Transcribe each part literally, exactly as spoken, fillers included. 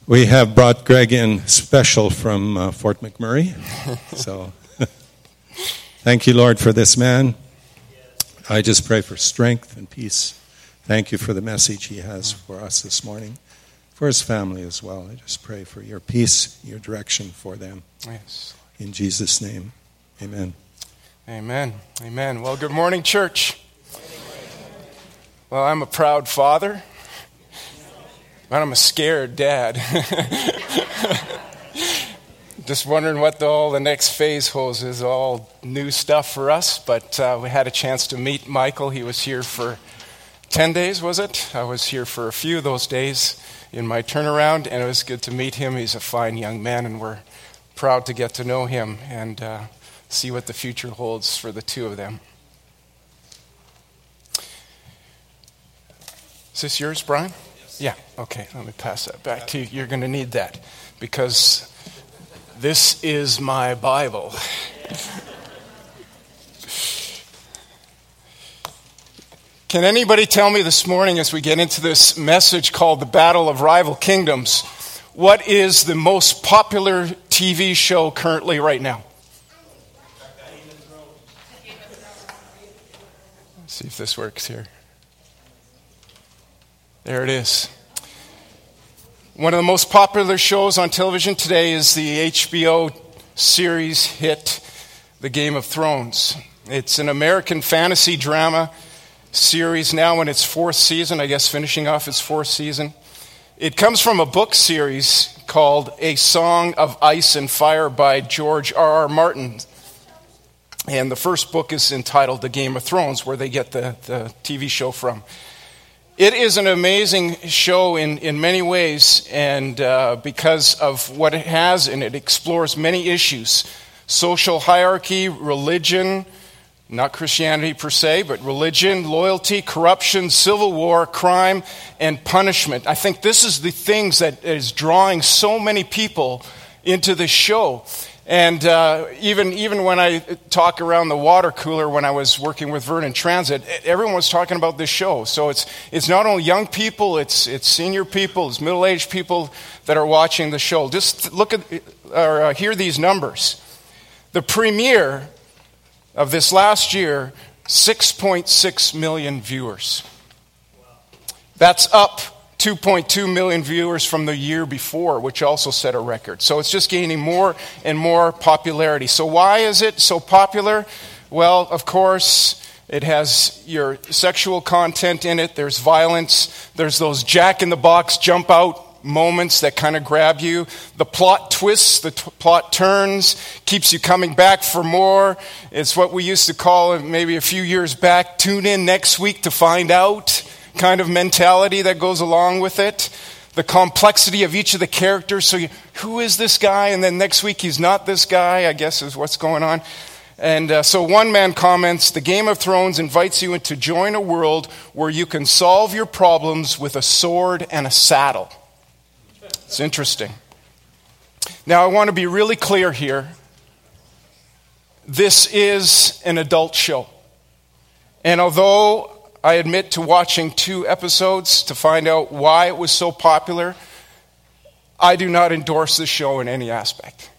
We have brought Greg in special from uh, Fort McMurray. So thank you, Lord, for this man. I just pray for strength and peace. Thank you for the message he has for us this morning, for his family as well. I just pray for your peace, your direction for them. Yes. In Jesus' name, amen. Amen. Amen. Well, good morning, church. Well, I'm a proud father, but I'm a scared dad. Just wondering what the, all the next phase holds. Is all new stuff for us, but uh, we had a chance to meet Michael. He was here for ten days, was it? I was here for a few of those days in my turnaround, and it was good to meet him. He's a fine young man, and we're proud to get to know him and uh, see what the future holds for the two of them. Is this yours, Brian? Yes. Yeah, okay. Let me pass that back to you. You're going to need that because this is my Bible. Can anybody tell me this morning as we get into this message called The Battle of Rival Kingdoms, what is the most popular T V show currently right now? Let's see if this works here. There it is. One of the most popular shows on television today is the H B O series hit, The Game of Thrones. It's an American fantasy drama series now in its fourth season, I guess finishing off its fourth season. It comes from a book series called A Song of Ice and Fire by George R R. Martin. And the first book is entitled The Game of Thrones, where they get the, the T V show from. It is an amazing show in, in many ways, and uh, because of what it has, and it explores many issues. Social hierarchy, religion, not Christianity per se, but religion, loyalty, corruption, civil war, crime, and punishment. I think this is the things that is drawing so many people into this show. And uh, even even when I talk around the water cooler when I was working with Vernon Transit, everyone was talking about this show. So it's it's not only young people, it's it's senior people, it's middle-aged people that are watching the show. Just look at or uh, hear these numbers. The premiere of this last year, six point six million viewers. That's up two point two million viewers from the year before, which also set a record. So it's just gaining more and more popularity. So why is it so popular? Well, of course, it has your sexual content in it. There's violence. There's those jack-in-the-box jump-out moments that kind of grab you. The plot twists, the t- plot turns, keeps you coming back for more. It's what we used to call, maybe a few years back, tune in next week to find out kind of mentality that goes along with it. The complexity of each of the characters. So you, who is this guy? And then next week he's not this guy, I guess is what's going on. And uh, so one man comments, the Game of Thrones invites you to join a world where you can solve your problems with a sword and a saddle. It's interesting. Now I want to be really clear here. This is an adult show. And although I admit to watching two episodes to find out why it was so popular, I do not endorse this show in any aspect.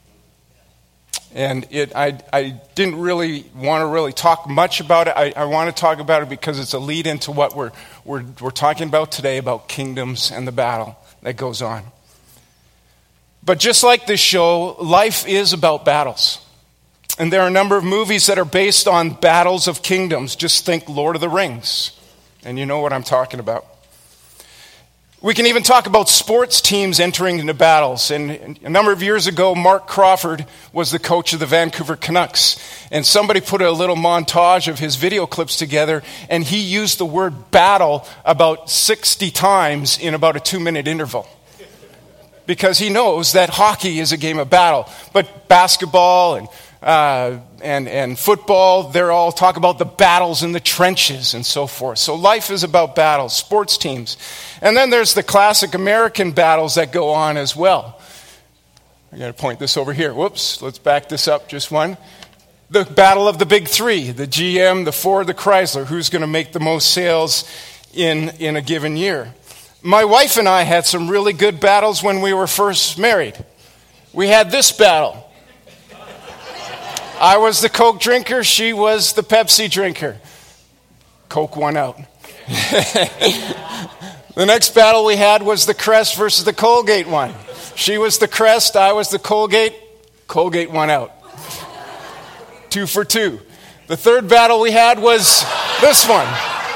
And it, I, I didn't really want to really talk much about it. I, I want to talk about it because it's a lead into what we're, we're, we're talking about today, about kingdoms and the battle that goes on. But just like this show, life is about battles. And there are a number of movies that are based on battles of kingdoms. Just think Lord of the Rings. And you know what I'm talking about. We can even talk about sports teams entering into battles. And a number of years ago, Mark Crawford was the coach of the Vancouver Canucks. And somebody put a little montage of his video clips together, and he used the word battle about sixty times in about a two-minute interval. Because he knows that hockey is a game of battle. But basketball and Uh, and, and football, they're all talk about the battles in the trenches and so forth. So life is about battles, sports teams. And then there's the classic American battles that go on as well. I got to point this over here. Whoops, let's back this up just one. The battle of the big three, the G M, the Ford, the Chrysler. Who's going to make the most sales in, in a given year? My wife and I had some really good battles when we were first married. We had this battle. I was the Coke drinker, she was the Pepsi drinker. Coke won out. The next battle we had was the Crest versus the Colgate one. She was the Crest, I was the Colgate. Colgate won out. Two for two. The third battle we had was this one.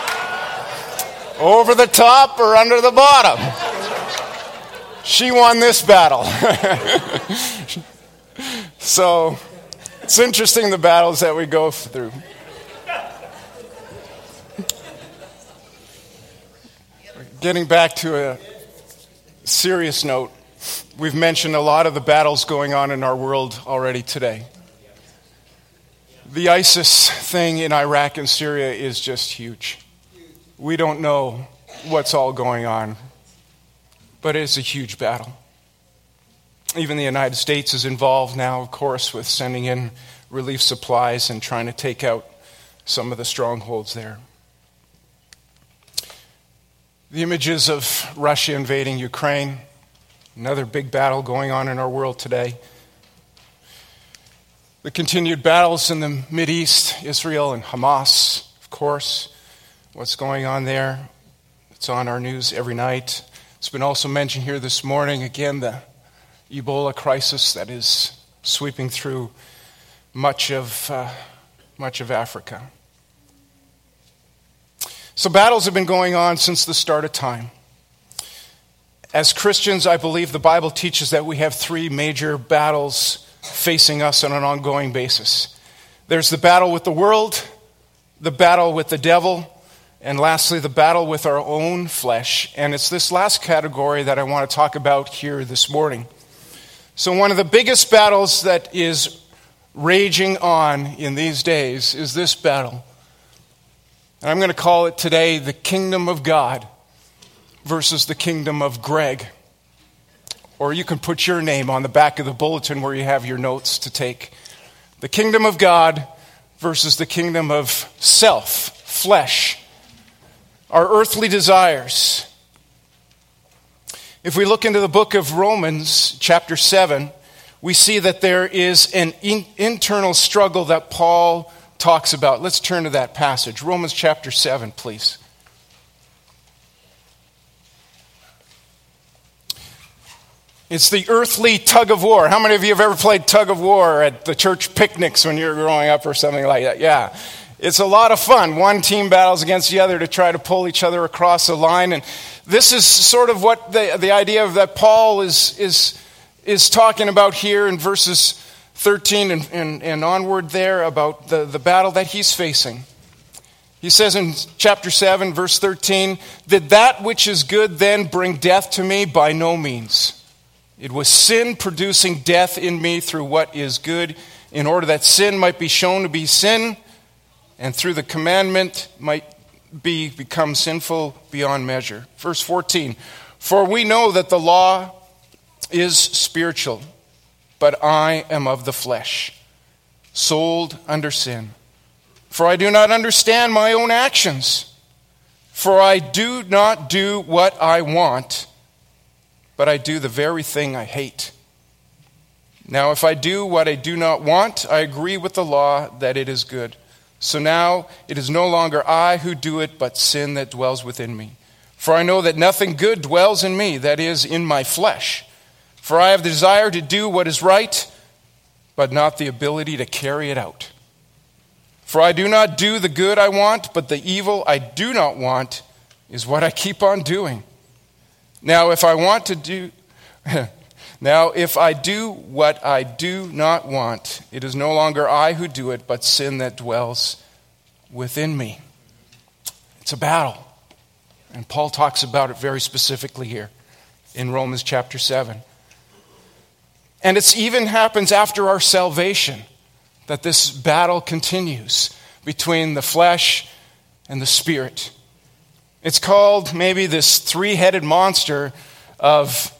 Over the top or under the bottom. She won this battle. So, it's interesting the battles that we go through. Getting back to a serious note, we've mentioned a lot of the battles going on in our world already today. The ISIS thing in Iraq and Syria is just huge. We don't know what's all going on, but it's a huge battle. Even the United States is involved now, of course, with sending in relief supplies and trying to take out some of the strongholds there. The images of Russia invading Ukraine, another big battle going on in our world today. The continued battles in the Mideast, Israel and Hamas, of course. What's going on there? It's on our news every night. It's been also mentioned here this morning, again, the Ebola crisis that is sweeping through much of uh, much of Africa. So battles have been going on since the start of time. As Christians, I believe the Bible teaches that we have three major battles facing us on an ongoing basis. There's the battle with the world, the battle with the devil, and lastly, the battle with our own flesh. And it's this last category that I want to talk about here this morning. So one of the biggest battles that is raging on in these days is this battle. And I'm going to call it today the kingdom of God versus the kingdom of Greg. Or you can put your name on the back of the bulletin where you have your notes to take. The kingdom of God versus the kingdom of self, flesh, our earthly desires. If we look into the book of Romans, chapter seven, we see that there is an in- internal struggle that Paul talks about. Let's turn to that passage. Romans chapter seven, please. It's the earthly tug of war. How many of you have ever played tug of war at the church picnics when you were growing up or something like that? Yeah. It's a lot of fun. One team battles against the other to try to pull each other across the line. And this is sort of what the, the idea of that Paul is, is, is talking about here in verses thirteen and, and, and onward there about the, the battle that he's facing. He says in chapter seven, verse thirteen, "Did that which is good then bring death to me? By no means. It was sin producing death in me through what is good, in order that sin might be shown to be sin, and through the commandment might be become sinful beyond measure." Verse fourteen, "For we know that the law is spiritual, but I am of the flesh, sold under sin. For I do not understand my own actions. For I do not do what I want, but I do the very thing I hate. Now if I do what I do not want, I agree with the law that it is good. So now it is no longer I who do it, but sin that dwells within me. For I know that nothing good dwells in me, that is, in my flesh. For I have the desire to do what is right, but not the ability to carry it out. For I do not do the good I want, but the evil I do not want is what I keep on doing. Now if I want to do... Now, if I do what I do not want, it is no longer I who do it, but sin that dwells within me." It's a battle. And Paul talks about it very specifically here in Romans chapter seven. And it even happens after our salvation that this battle continues between the flesh and the spirit. It's called maybe this three-headed monster of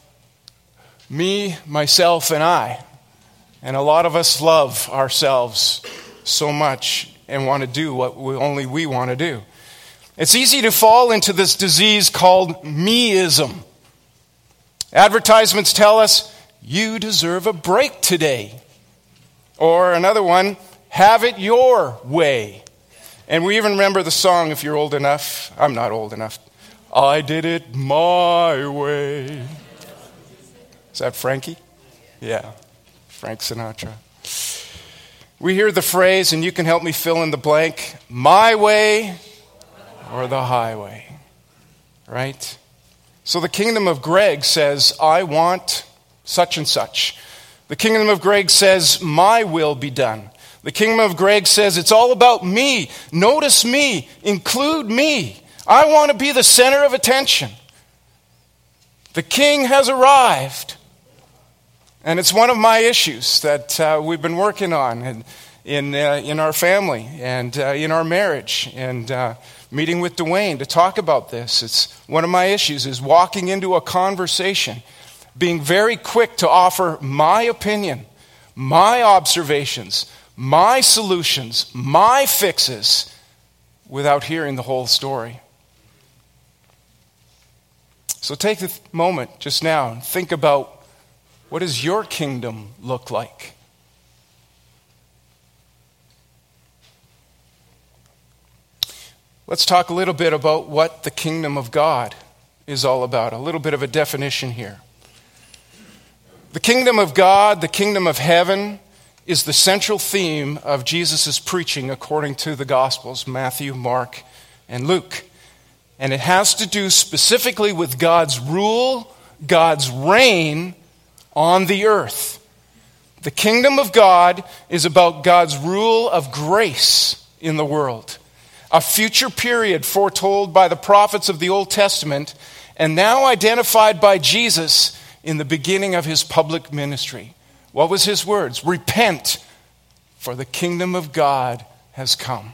me, myself, and I. And a lot of us love ourselves so much and want to do what we, only we want to do. It's easy to fall into this disease called me-ism. Advertisements tell us, you deserve a break today. Or another one, have it your way. And we even remember the song, if you're old enough. I'm not old enough. I did it my way. Is that Frankie? Yeah, Frank Sinatra. We hear the phrase, and you can help me fill in the blank, my way or the highway, right? So the kingdom of Greg says, I want such and such. The kingdom of Greg says, my will be done. The kingdom of Greg says, it's all about me. Notice me. Include me. I want to be the center of attention. The king has arrived. And it's one of my issues that uh, we've been working on in in, uh, in our family and uh, in our marriage, and uh, meeting with Dwayne to talk about this. It's one of my issues is walking into a conversation, being very quick to offer my opinion, my observations, my solutions, my fixes, without hearing the whole story. So take the moment just now and think about, what does your kingdom look like? Let's talk a little bit about what the kingdom of God is all about. A little bit of a definition here. The kingdom of God, the kingdom of heaven, is the central theme of Jesus' preaching according to the Gospels, Matthew, Mark, and Luke. And it has to do specifically with God's rule, God's reign on the earth. The kingdom of God is about God's rule of grace in the world. A future period foretold by the prophets of the Old Testament and now identified by Jesus in the beginning of his public ministry. What was his words? Repent, for the kingdom of God has come.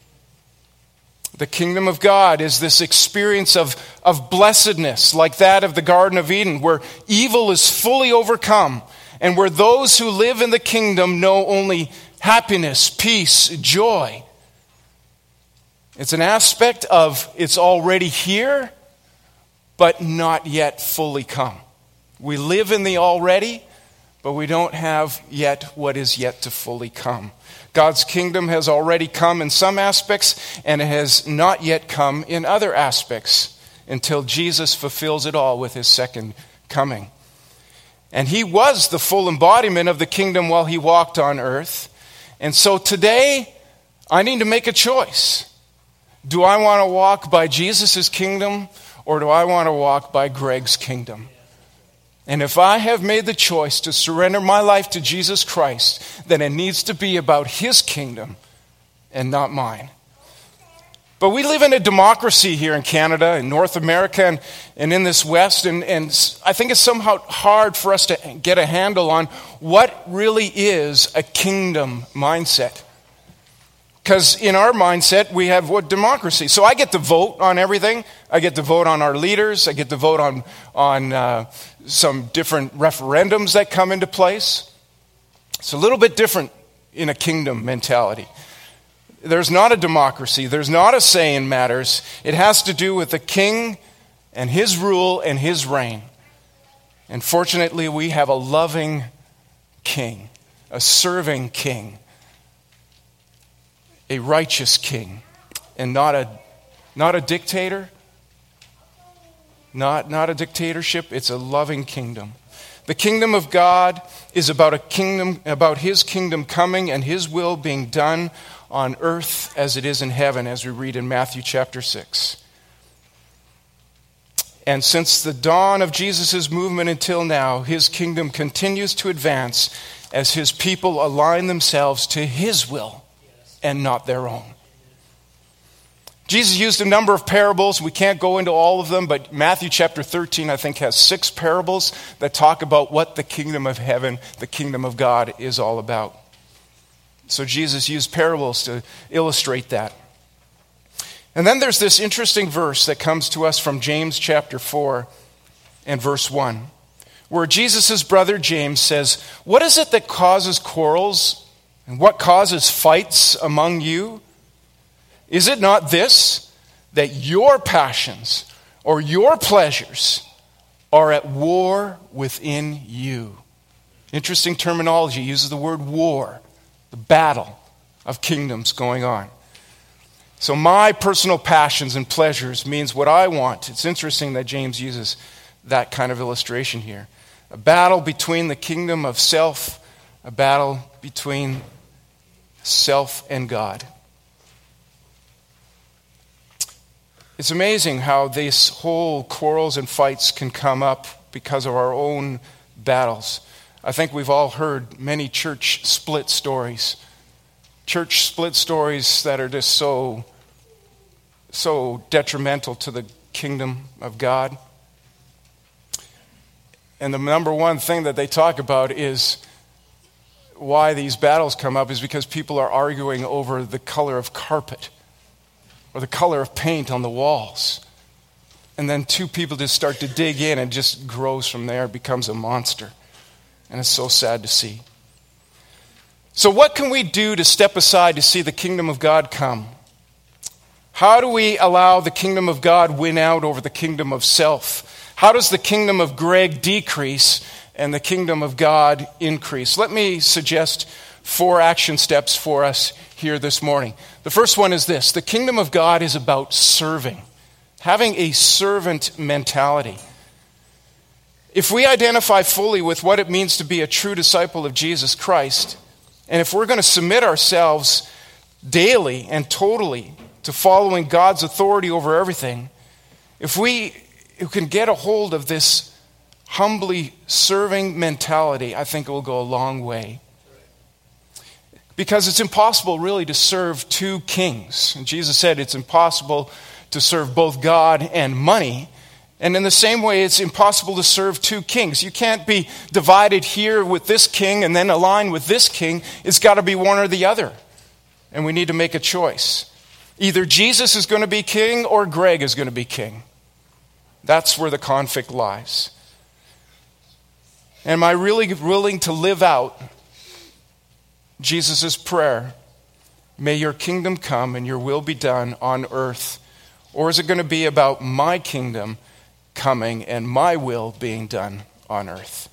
The kingdom of God is this experience of, of blessedness, like that of the Garden of Eden, where evil is fully overcome, and where those who live in the kingdom know only happiness, peace, joy. It's an aspect of it's already here, but not yet fully come. We live in the already, but we don't have yet what is yet to fully come. God's kingdom has already come in some aspects, and it has not yet come in other aspects until Jesus fulfills it all with his second coming. And he was the full embodiment of the kingdom while he walked on earth. And so today, I need to make a choice. Do I want to walk by Jesus' kingdom, or do I want to walk by Greg's kingdom? And if I have made the choice to surrender my life to Jesus Christ, then it needs to be about his kingdom and not mine. But we live in a democracy here in Canada, in North America, and, and in this West, and, and I think it's somehow hard for us to get a handle on what really is a kingdom mindset. Because in our mindset, we have what democracy. So I get to vote on everything. I get to vote on our leaders. I get to vote on, on uh, some different referendums that come into place. It's a little bit different in a kingdom mentality. There's not a democracy. There's not a say in matters. It has to do with the king and his rule and his reign. And fortunately, we have a loving king, a serving king, a righteous king, and not a not a dictator, not, not a dictatorship. It's a loving kingdom. The kingdom of God is about a kingdom, about his kingdom coming and his will being done on earth as it is in heaven, as we read in Matthew chapter six. And since the dawn of Jesus' movement until now, his kingdom continues to advance as his people align themselves to his will and not their own. Jesus used a number of parables. We can't go into all of them, but Matthew chapter thirteen, I think, has six parables that talk about what the kingdom of heaven, the kingdom of God, is all about. So Jesus used parables to illustrate that. And then there's this interesting verse that comes to us from James chapter four and verse one, where Jesus' brother James says, "What is it that causes quarrels? And what causes fights among you? Is it not this, that your passions or your pleasures are at war within you. Interesting terminology, uses the word war, the battle of kingdoms going on. So my personal passions and pleasures means what I want. It's interesting that James uses that kind of illustration here. A battle between the kingdom of self, a battle between self and God. It's amazing how these whole quarrels and fights can come up because of our own battles. I think we've all heard many church split stories. Church split stories that are just so, so detrimental to the kingdom of God. And the number one thing that they talk about is why these battles come up is because people are arguing over the color of carpet or the color of paint on the walls. And then two people just start to dig in and it just grows from there, becomes a monster. And it's so sad to see. So what can we do to step aside to see the kingdom of God come? How do we allow the kingdom of God win out over the kingdom of self? How does the kingdom of Greg decrease and the kingdom of God increase? Let me suggest four action steps for us here this morning. The first one is this. The kingdom of God is about serving, having a servant mentality. If we identify fully with what it means to be a true disciple of Jesus Christ, and if we're going to submit ourselves daily and totally to following God's authority over everything, if we who can get a hold of this humbly serving mentality, I think it will go a long way. Because it's impossible really to serve two kings. And Jesus said it's impossible to serve both God and money. And in the same way, it's impossible to serve two kings. You can't be divided here with this king and then align with this king. It's got to be one or the other. And we need to make a choice. Either Jesus is going to be king or Greg is going to be king. That's where the conflict lies. Am I really willing to live out Jesus' prayer? May your kingdom come and your will be done on earth. Or is it going to be about my kingdom coming and my will being done on earth?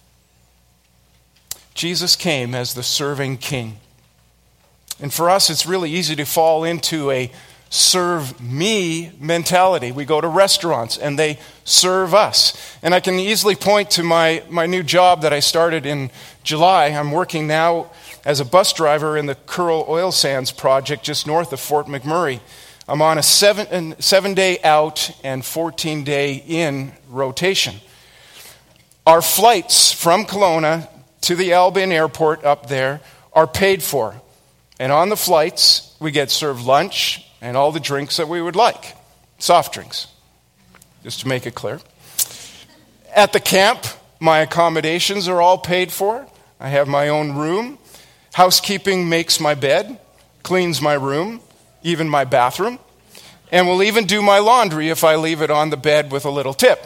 Jesus came as the serving king. And for us, it's really easy to fall into a serve me mentality. We go to restaurants and they serve us. And I can easily point to my, my new job that I started in July. I'm working now as a bus driver in the Curl Oil Sands project just north of Fort McMurray. I'm on a seven, seven day out and fourteen day in rotation. Our flights from Kelowna to the Albin airport up there are paid for. And on the flights, we get served lunch and all the drinks that we would like. Soft drinks, just to make it clear. At the camp, my accommodations are all paid for. I have my own room. Housekeeping makes my bed, cleans my room, even my bathroom, and will even do my laundry if I leave it on the bed with a little tip.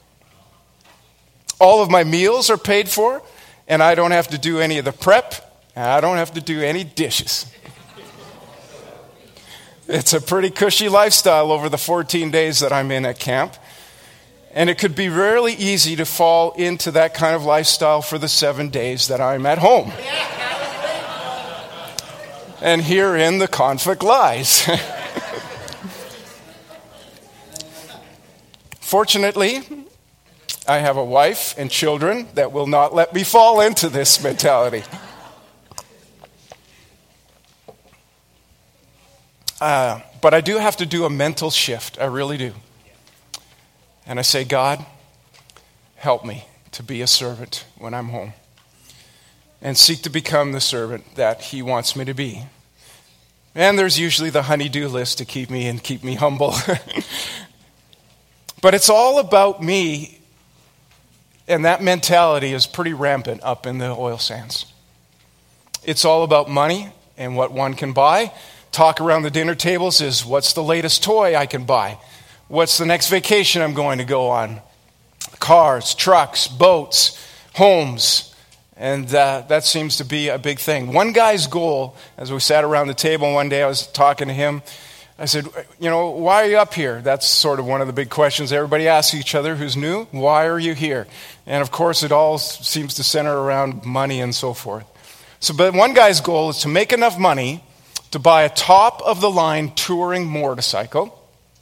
All of my meals are paid for, and I don't have to do any of the prep, and I don't have to do any dishes. It's a pretty cushy lifestyle over the fourteen days that I'm in at camp. And it could be really easy to fall into that kind of lifestyle for the seven days that I'm at home. And herein the conflict lies. Fortunately, I have a wife and children that will not let me fall into this mentality. Uh, but I do have to do a mental shift. I really do. And I say, God, help me to be a servant when I'm home. And seek to become the servant that he wants me to be. And there's usually the honey-do list to keep me and keep me humble. But it's all about me. And that mentality is pretty rampant up in the oil sands. It's all about money and what one can buy. Talk around the dinner tables is, what's the latest toy I can buy? What's the next vacation I'm going to go on? Cars, trucks, boats, homes. And uh, that seems to be a big thing. One guy's goal, as we sat around the table one day, I was talking to him. I said, you know, why are you up here? That's sort of one of the big questions everybody asks each other who's new. Why are you here? And of course, it all seems to center around money and so forth. So, but one guy's goal is to make enough money to buy a top-of-the-line touring motorcycle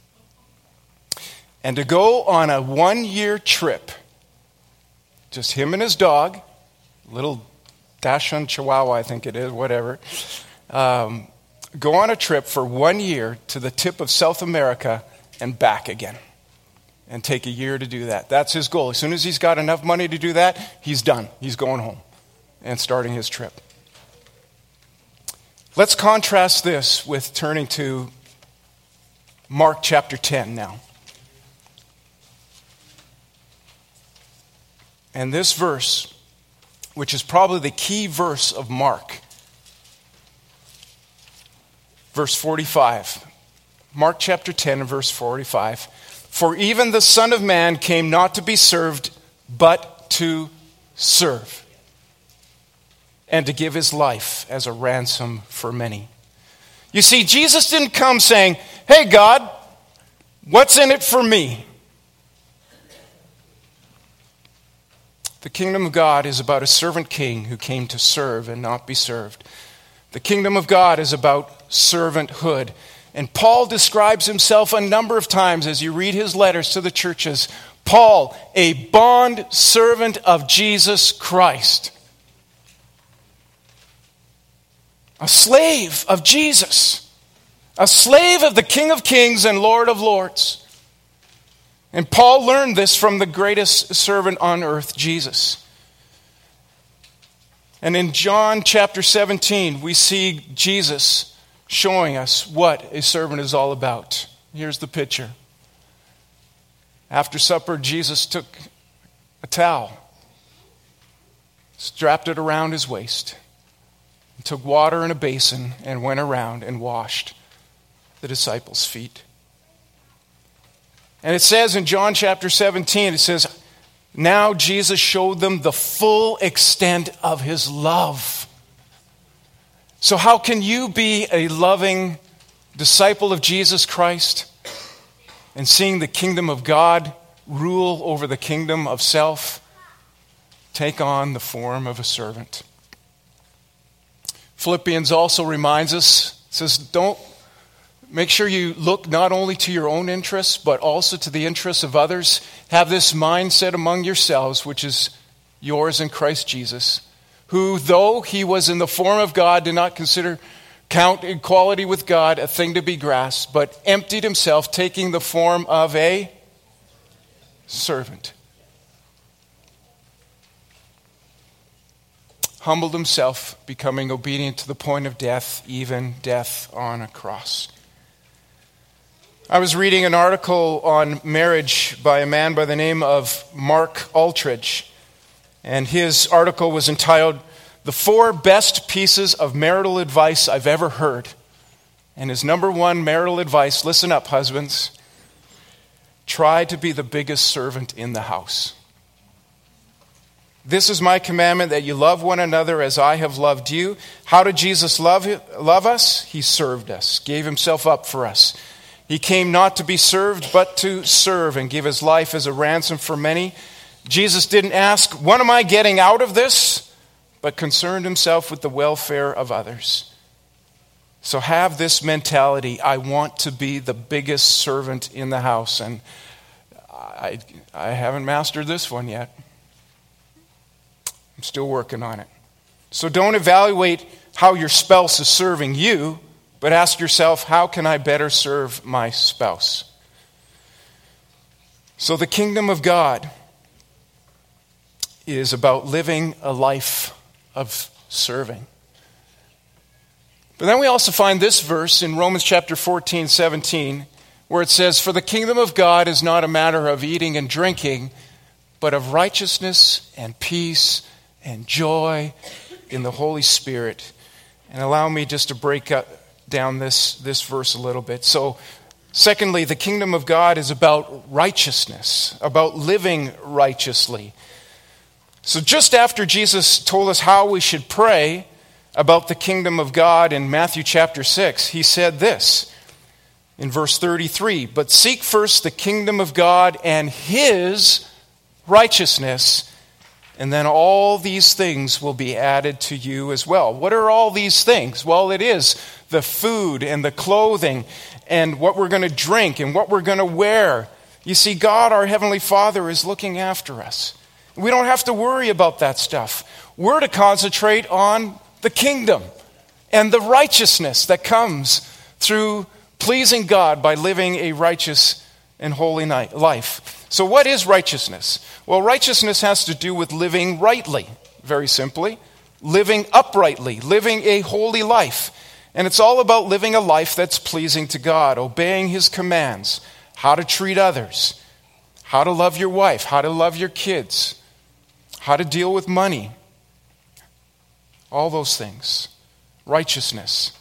and to go on a one-year trip. Just him and his dog, little Dachshund Chihuahua, I think it is, whatever. Um, go on a trip for one year to the tip of South America and back again. And take a year to do that. That's his goal. As soon as he's got enough money to do that, he's done. He's going home and starting his trip. Let's contrast this with turning to Mark chapter ten now. And this verse, which is probably the key verse of Mark, verse forty-five. Mark chapter ten and verse forty-five. For even the Son of Man came not to be served, but to serve, and to give his life as a ransom for many. You see, Jesus didn't come saying, hey God, what's in it for me? The kingdom of God is about a servant king who came to serve and not be served. The kingdom of God is about servanthood. And Paul describes himself a number of times as you read his letters to the churches. Paul, a bond servant of Jesus Christ. A slave of Jesus. A slave of the King of Kings and Lord of Lords. And Paul learned this from the greatest servant on earth, Jesus. And in John chapter seventeen, we see Jesus showing us what a servant is all about. Here's the picture. After supper, Jesus took a towel, strapped it around his waist, and took water in a basin and went around and washed the disciples' feet. And it says in John chapter seventeen, it says, now Jesus showed them the full extent of his love. So how can you be a loving disciple of Jesus Christ and seeing the kingdom of God rule over the kingdom of self? Take on the form of a servant. Philippians also reminds us, it says, don't make sure you look not only to your own interests, but also to the interests of others. Have this mindset among yourselves, which is yours in Christ Jesus, who, though he was in the form of God, did not consider count equality with God a thing to be grasped, but emptied himself, taking the form of a servant. Humbled himself, becoming obedient to the point of death, even death on a cross. I was reading an article on marriage by a man by the name of Mark Altridge. And his article was entitled, The Four Best Pieces of Marital Advice I've Ever Heard. And his number one marital advice, listen up, husbands, try to be the biggest servant in the house. This is my commandment, that you love one another as I have loved you. How did Jesus love, love us? He served us, gave himself up for us. He came not to be served, but to serve and give his life as a ransom for many. Jesus didn't ask, what am I getting out of this? But concerned himself with the welfare of others. So have this mentality, I want to be the biggest servant in the house. And I, I haven't mastered this one yet. I'm still working on it. So don't evaluate how your spouse is serving you, but ask yourself, how can I better serve my spouse? So the kingdom of God is about living a life of serving. But then we also find this verse in Romans chapter fourteen, seventeen, where it says, for the kingdom of God is not a matter of eating and drinking, but of righteousness and peace and joy in the Holy Spirit. And allow me just to break up, down this, this verse a little bit. So, secondly, the kingdom of God is about righteousness, about living righteously. So just after Jesus told us how we should pray about the kingdom of God in Matthew chapter six, he said this, in verse thirty-three. But seek first the kingdom of God and his righteousness, and then all these things will be added to you as well. What are all these things? Well, it is the food and the clothing and what we're going to drink and what we're going to wear. You see, God, our Heavenly Father, is looking after us. We don't have to worry about that stuff. We're to concentrate on the kingdom and the righteousness that comes through pleasing God by living a righteous and holy life. So what is righteousness? Well, righteousness has to do with living rightly, very simply. Living uprightly, living a holy life. And it's all about living a life that's pleasing to God, obeying his commands, how to treat others, how to love your wife, how to love your kids, how to deal with money. All those things. Righteousness.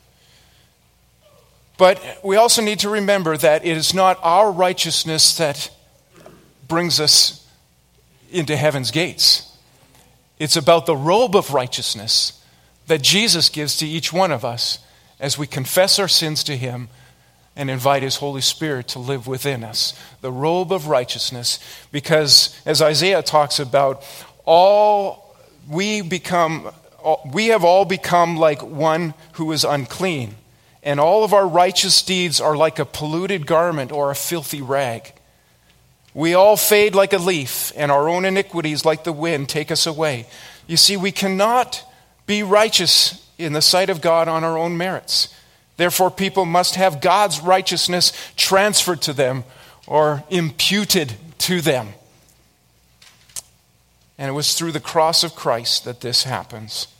But we also need to remember that it is not our righteousness that brings us into heaven's gates. It's about the robe of righteousness that Jesus gives to each one of us as we confess our sins to him and invite his Holy Spirit to live within us. The robe of righteousness, because as Isaiah talks about, all we become, we have all become like one who is unclean, and all of our righteous deeds are like a polluted garment or a filthy rag. We all fade like a leaf, and our own iniquities like the wind take us away. You see, we cannot be righteous in the sight of God on our own merits. Therefore, people must have God's righteousness transferred to them or imputed to them. And it was through the cross of Christ that this happens.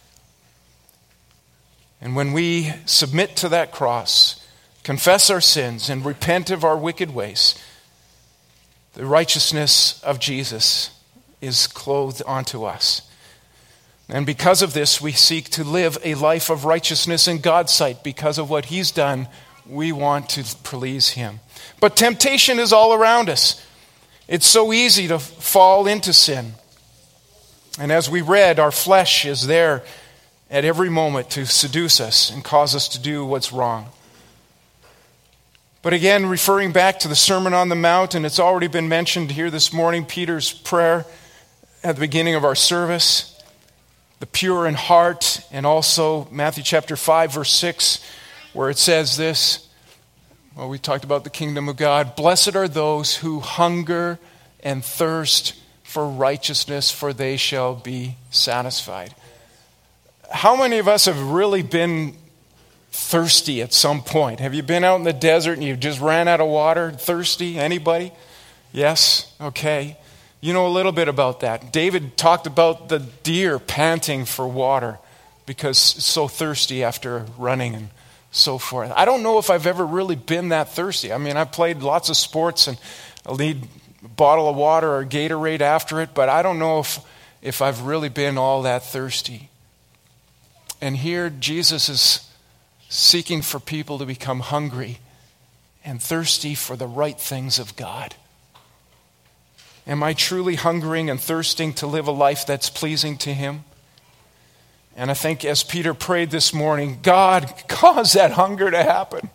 And when we submit to that cross, confess our sins, and repent of our wicked ways, the righteousness of Jesus is clothed onto us. And because of this, we seek to live a life of righteousness in God's sight. Because of what he's done, we want to please him. But temptation is all around us. It's so easy to fall into sin. And as we read, our flesh is there at every moment to seduce us and cause us to do what's wrong. But again, referring back to the Sermon on the Mount, and it's already been mentioned here this morning, Peter's prayer at the beginning of our service, the pure in heart, and also Matthew chapter five, verse six, where it says this, well, we talked about the kingdom of God. Blessed are those who hunger and thirst for righteousness, for they shall be satisfied. How many of us have really been thirsty at some point? Have you been out in the desert and you just ran out of water? Thirsty? Anybody? Yes? Okay. You know a little bit about that. David talked about the deer panting for water because it's so thirsty after running and so forth. I don't know if I've ever really been that thirsty. I mean, I've played lots of sports and I'll need a bottle of water or Gatorade after it, but I don't know if, if I've really been all that thirsty. And here Jesus is seeking for people to become hungry and thirsty for the right things of God. Am I truly hungering and thirsting to live a life that's pleasing to him? And I think as Peter prayed this morning, God, cause that hunger to happen.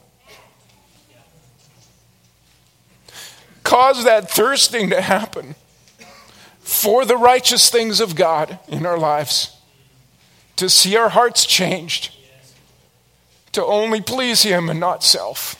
Cause that thirsting to happen for the righteous things of God in our lives. To see our hearts changed. To only please him and not self.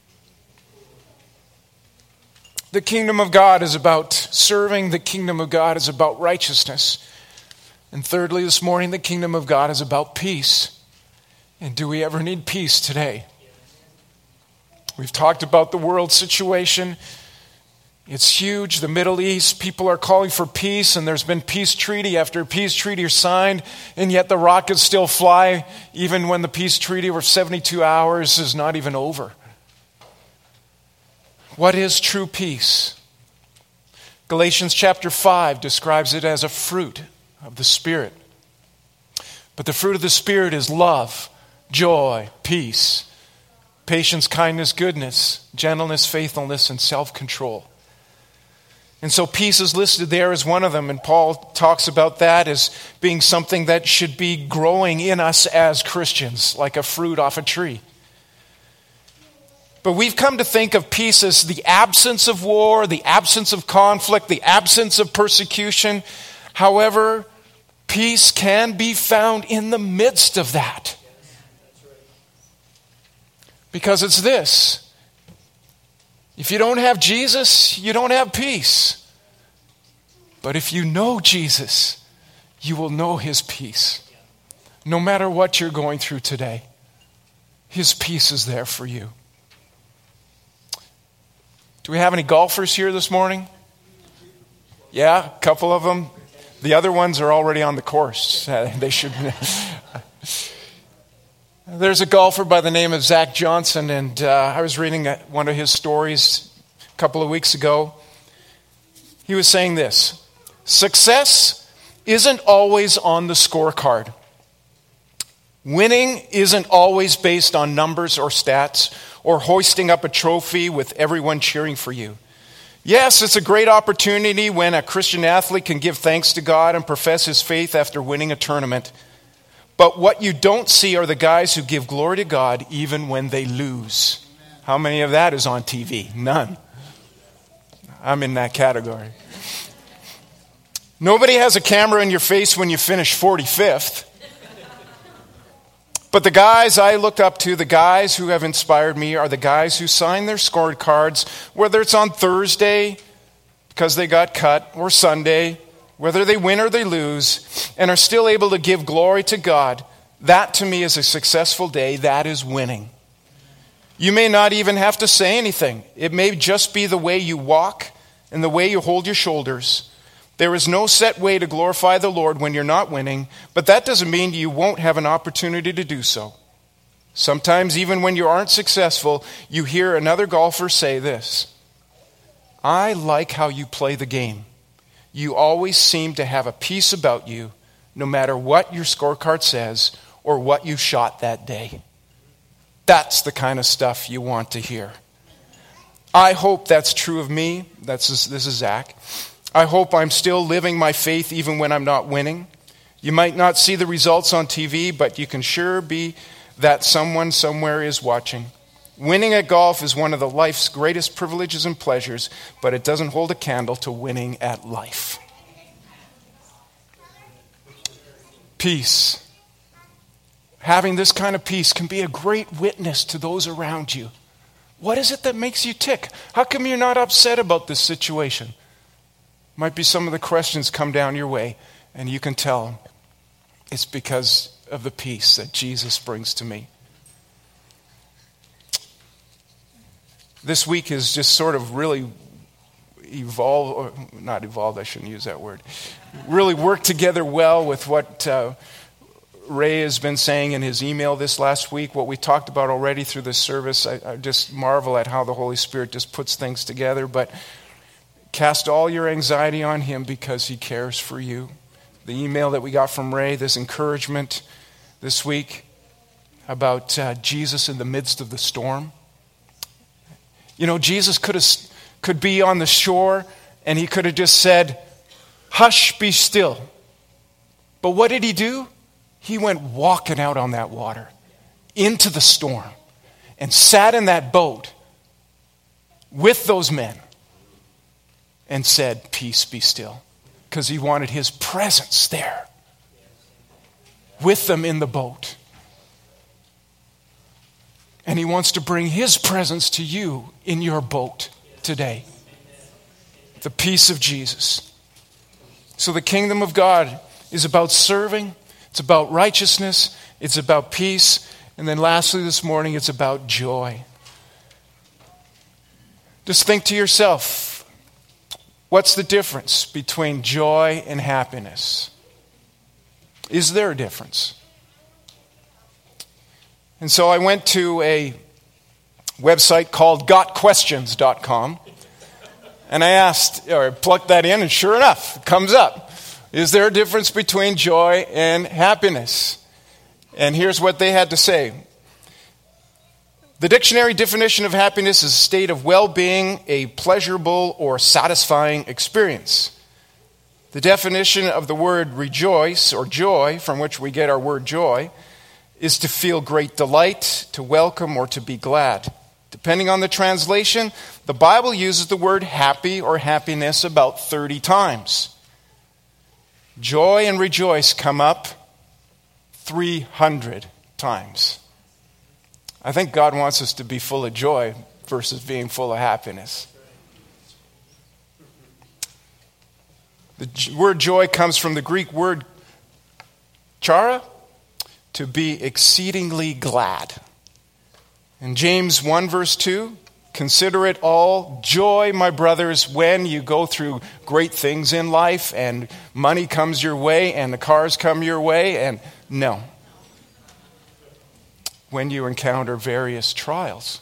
The kingdom of God is about serving. The kingdom of God is about righteousness. And thirdly, this morning, the kingdom of God is about peace. And do we ever need peace today? We've talked about the world situation. It's huge. The Middle East, people are calling for peace, and there's been peace treaty after peace treaty are signed, and yet the rockets still fly, even when the peace treaty for seventy-two hours is not even over. What is true peace? Galatians chapter five describes it as a fruit of the Spirit. But the fruit of the Spirit is love, joy, peace, patience, kindness, goodness, gentleness, faithfulness, and self-control. And so peace is listed there as one of them, and Paul talks about that as being something that should be growing in us as Christians, like a fruit off a tree. But we've come to think of peace as the absence of war, the absence of conflict, the absence of persecution. However, peace can be found in the midst of that. Because it's this: if you don't have Jesus, you don't have peace. But if you know Jesus, you will know his peace. No matter what you're going through today, his peace is there for you. Do we have any golfers here this morning? Yeah, a couple of them. The other ones are already on the course. Uh, they should. There's a golfer by the name of Zach Johnson, and uh, I was reading one of his stories a couple of weeks ago. He was saying this: success isn't always on the scorecard. Winning isn't always based on numbers or stats, or hoisting up a trophy with everyone cheering for you. Yes, it's a great opportunity when a Christian athlete can give thanks to God and profess his faith after winning a tournament. But what you don't see are the guys who give glory to God even when they lose. How many of that is on T V? None. I'm in that category. Nobody has a camera in your face when you finish forty-fifth. But the guys I looked up to, the guys who have inspired me, are the guys who sign their scorecards, whether it's on Thursday because they got cut, or Sunday, whether they win or they lose, and are still able to give glory to God. That to me is a successful day. That is winning. You may not even have to say anything. It may just be the way you walk and the way you hold your shoulders. There is no set way to glorify the Lord when you're not winning, but that doesn't mean you won't have an opportunity to do so. Sometimes, even when you aren't successful, you hear another golfer say this: I like how you play the game. You always seem to have a peace about you, no matter what your scorecard says or what you shot that day. That's the kind of stuff you want to hear. I hope that's true of me. That's this is Zach. I hope I'm still living my faith even when I'm not winning. You might not see the results on T V, but you can sure be that someone somewhere is watching. Winning at golf is one of the life's greatest privileges and pleasures, but it doesn't hold a candle to winning at life. Peace. Having this kind of peace can be a great witness to those around you. What is it that makes you tick? How come you're not upset about this situation? Might be some of the questions come down your way, and you can tell them it's because of the peace that Jesus brings to me. This week has just sort of really evolved, or not evolved, I shouldn't use that word, really worked together well with what uh, Ray has been saying in his email this last week, what we talked about already through this service. I, I just marvel at how the Holy Spirit just puts things together, but cast all your anxiety on him because he cares for you. The email that we got from Ray, this encouragement this week about uh, Jesus in the midst of the storm. You know, Jesus could have could be on the shore and he could have just said, "Hush, be still." But what did he do? He went walking out on that water into the storm and sat in that boat with those men and said, "Peace, be still," because he wanted his presence there with them in the boat. And he wants to bring his presence to you in your boat today. The peace of Jesus. So the kingdom of God is about serving, it's about righteousness, it's about peace, and then lastly this morning, it's about joy. Just think to yourself, what's the difference between joy and happiness? Is there a difference? And so I went to a website called got questions dot com, and I asked, or I plugged that in, and sure enough, it comes up. Is there a difference between joy and happiness? And here's what they had to say. The dictionary definition of happiness is a state of well-being, a pleasurable or satisfying experience. The definition of the word rejoice or joy, from which we get our word joy, is to feel great delight, to welcome, or to be glad. Depending on the translation, the Bible uses the word happy or happiness about thirty times. Joy and rejoice come up three hundred times. I think God wants us to be full of joy versus being full of happiness. The word joy comes from the Greek word chara, to be exceedingly glad. In James one verse two, consider it all joy, my brothers, when you go through great things in life and money comes your way and the cars come your way, and no. When you encounter various trials.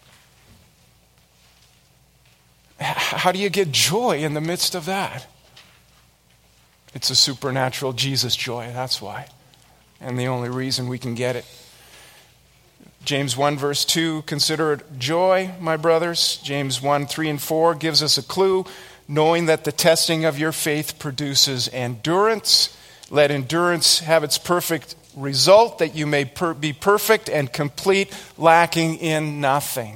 How do you get joy in the midst of that? It's a supernatural Jesus joy, that's why. And the only reason we can get it. James one verse two, consider it joy, my brothers. James one, three and four gives us a clue, knowing that the testing of your faith produces endurance. Let endurance have its perfect result, that you may per- be perfect and complete, lacking in nothing.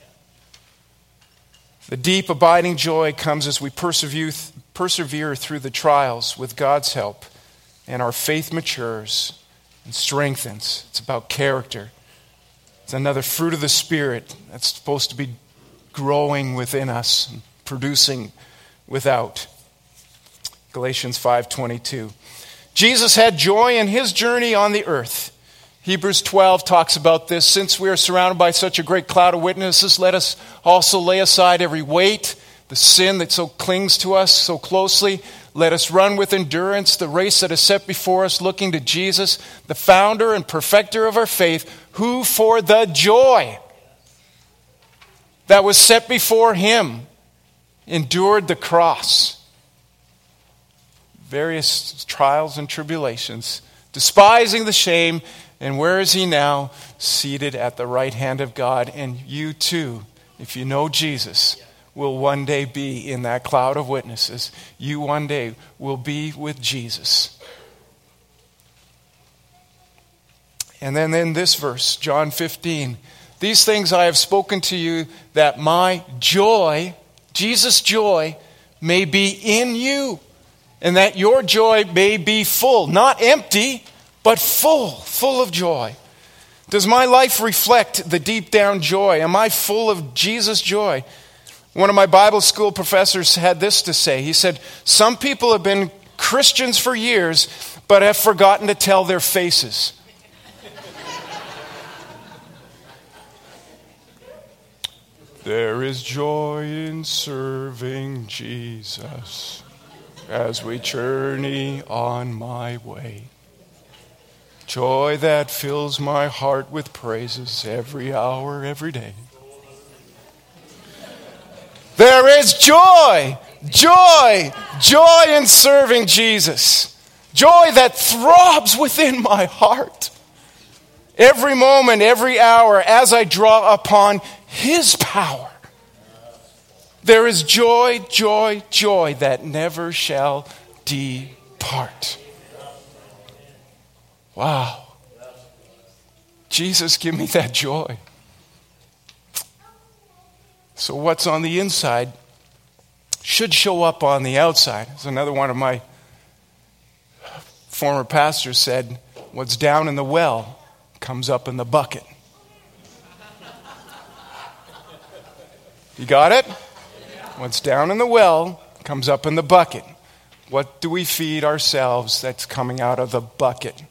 The deep abiding joy comes as we persevere, persevere through the trials with God's help, and our faith matures and strengthens. It's about character. It's another fruit of the Spirit that's supposed to be growing within us and producing without. Galatians five twenty-two. Jesus had joy in his journey on the earth. Hebrews twelve talks about this. Since we are surrounded by such a great cloud of witnesses, let us also lay aside every weight, the sin that so clings to us so closely. Let us run with endurance the race that is set before us, looking to Jesus, the founder and perfecter of our faith, who for the joy that was set before him endured the cross. Various trials and tribulations, despising the shame, and where is he now? Seated at the right hand of God. And you too, if you know Jesus, will one day be in that cloud of witnesses. You one day will be with Jesus. And then in this verse, John fifteen, these things I have spoken to you, that my joy, Jesus' joy, may be in you, and that your joy may be full, not empty, but full, full of joy. Does my life reflect the deep down joy? Am I full of Jesus' joy? One of my Bible school professors had this to say. He said, some people have been Christians for years, but have forgotten to tell their faces. There is joy in serving Jesus as we journey on my way. Joy that fills my heart with praises every hour, every day. There is joy, joy, joy in serving Jesus. Joy that throbs within my heart. Every moment, every hour, as I draw upon his power. There is joy, joy, joy that never shall depart. Wow. Jesus, give me that joy. So what's on the inside should show up on the outside. As another one of my former pastors said, what's down in the well comes up in the bucket. You got it? What's down in the well comes up in the bucket. What do we feed ourselves that's coming out of the bucket?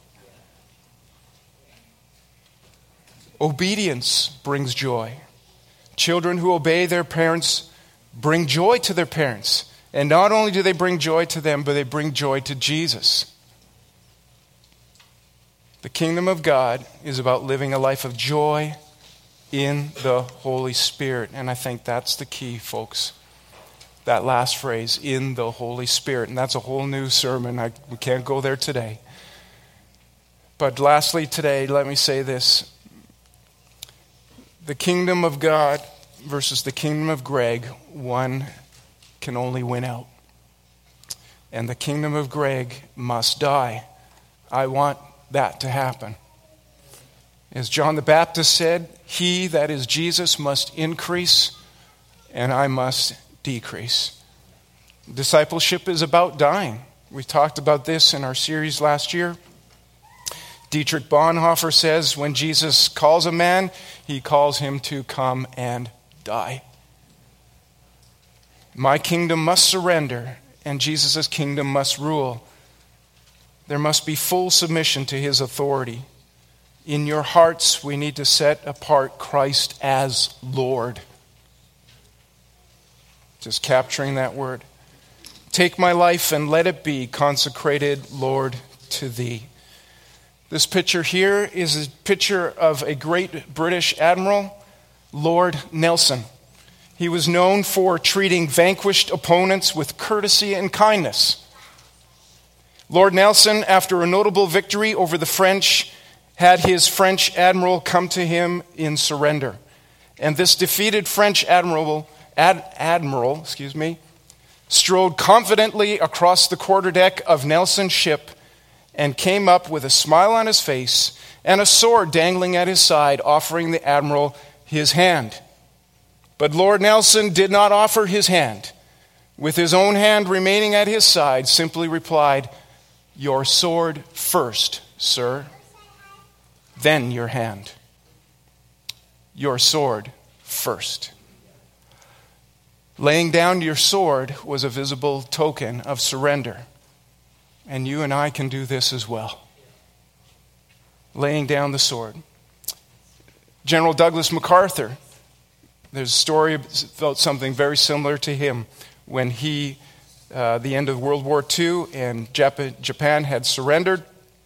Obedience brings joy. Children who obey their parents bring joy to their parents. And not only do they bring joy to them, but they bring joy to Jesus. The kingdom of God is about living a life of joy in the Holy Spirit. And I think that's the key, folks. That last phrase, in the Holy Spirit. And that's a whole new sermon. I, we can't go there today. But lastly today, let me say this. The kingdom of God versus the kingdom of Greg, one can only win out. And the kingdom of Greg must die. I want that to happen. As John the Baptist said, he, that is Jesus, must increase and I must decrease. Discipleship is about dying. We talked about this in our series last year. Dietrich Bonhoeffer says when Jesus calls a man, he calls him to come and die. My kingdom must surrender and Jesus' kingdom must rule. There must be full submission to his authority. In your hearts, we need to set apart Christ as Lord. Just capturing that word. Take my life and let it be consecrated, Lord, to thee. This picture here is a picture of a great British admiral, Lord Nelson. He was known for treating vanquished opponents with courtesy and kindness. Lord Nelson, after a notable victory over the French, had his French admiral come to him in surrender. And this defeated French admiral, ad, admiral, excuse me, strode confidently across the quarterdeck of Nelson's ship and came up with a smile on his face and a sword dangling at his side, offering the admiral his hand. But Lord Nelson did not offer his hand. With his own hand remaining at his side, simply replied, "Your sword first, sir. Then your hand. Your sword first." Laying down your sword was a visible token of surrender. And you and I can do this as well. Laying down the sword. General Douglas MacArthur, there's a story about something very similar to him when he, uh, the end of World War Two and Jap- Japan had surrendered.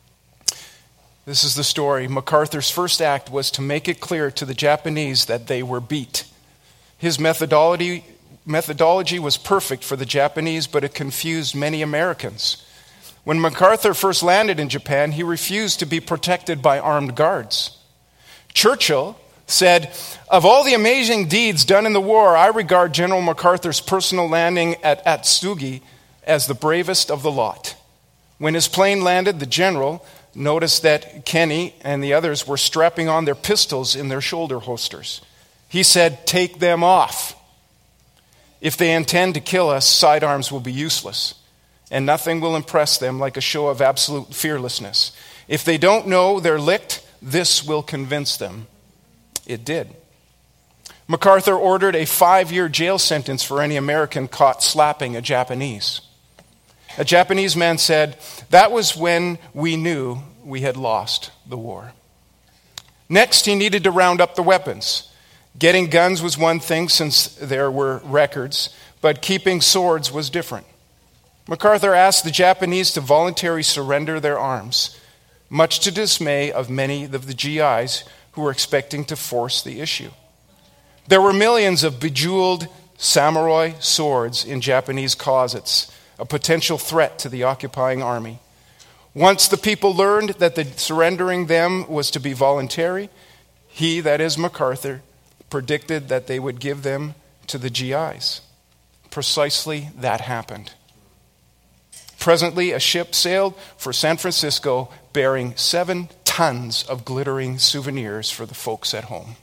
This is the story. MacArthur's first act was to make it clear to the Japanese that they were beat. His methodology Methodology was perfect for the Japanese, but it confused many Americans. When MacArthur first landed in Japan, he refused to be protected by armed guards. Churchill said, "Of all the amazing deeds done in the war, I regard General MacArthur's personal landing at Atsugi as the bravest of the lot." When his plane landed, the general noticed that Kenny and the others were strapping on their pistols in their shoulder holsters. He said, "Take them off. If they intend to kill us, sidearms will be useless, and nothing will impress them like a show of absolute fearlessness. If they don't know they're licked, this will convince them." It did. MacArthur ordered a five-year jail sentence for any American caught slapping a Japanese. A Japanese man said, "That was when we knew we had lost the war." Next, he needed to round up the weapons. Getting guns was one thing since there were records, but keeping swords was different. MacArthur asked the Japanese to voluntarily surrender their arms, much to dismay of many of the G Is who were expecting to force the issue. There were millions of bejeweled samurai swords in Japanese closets, a potential threat to the occupying army. Once the people learned that the surrendering them was to be voluntary, he, that is MacArthur, predicted that they would give them to the G Is. Precisely that happened. Presently, a ship sailed for San Francisco bearing seven tons of glittering souvenirs for the folks at home.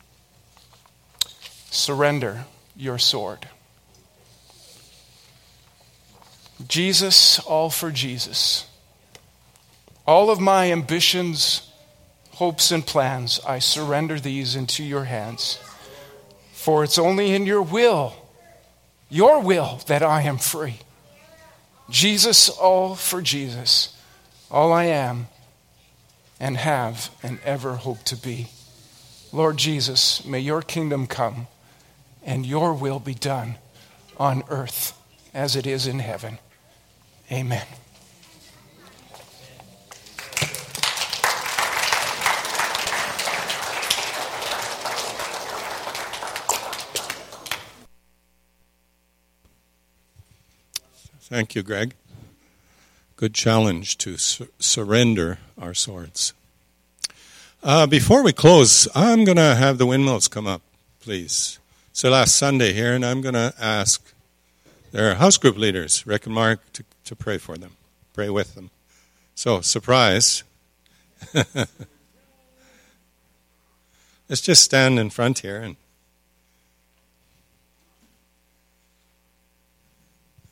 Surrender your sword. Jesus, all for Jesus. All of my ambitions, hopes, and plans, I surrender these into your hands. For it's only in your will, your will, that I am free. Jesus, all for Jesus. All I am and have and ever hope to be. Lord Jesus, may your kingdom come and your will be done on earth as it is in heaven. Amen. Thank you, Greg. Good challenge to su- surrender our swords. Uh, before we close, I'm going to have the windmills come up, please. It's their last Sunday here, and I'm going to ask their house group leaders, Rick and Mark, to, to pray for them, pray with them. So, surprise. Let's just stand in front here and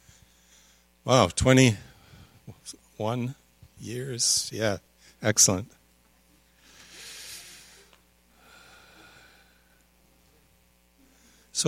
wow, twenty-one years. Yeah, excellent.